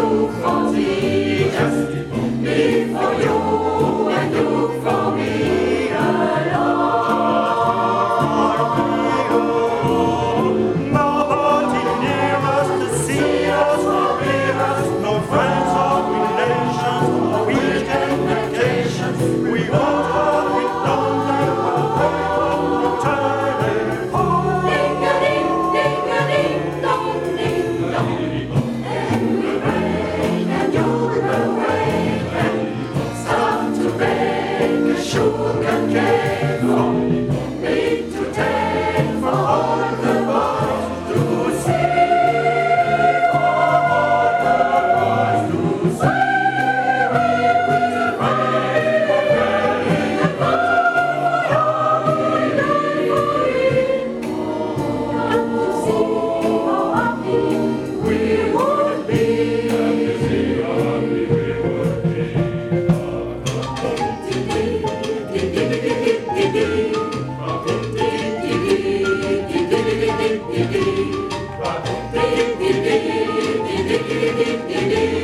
you for me, just me for you and you for me alone. Nobody near us to see us or hear us, no friends or relations, no weekend vacations. We won't hug, we don't let one way on the telephone. Ding-a-ding, ding-a-ding, dong, ding-dong. And we wait and you'll awake and start to bake a sugar cake for me to take for all the boys to see, for all the boys to see. We will wait and to see how happy we would be. Ding, ding, ding, ding, ding, ding, ding, ding, ding, ding.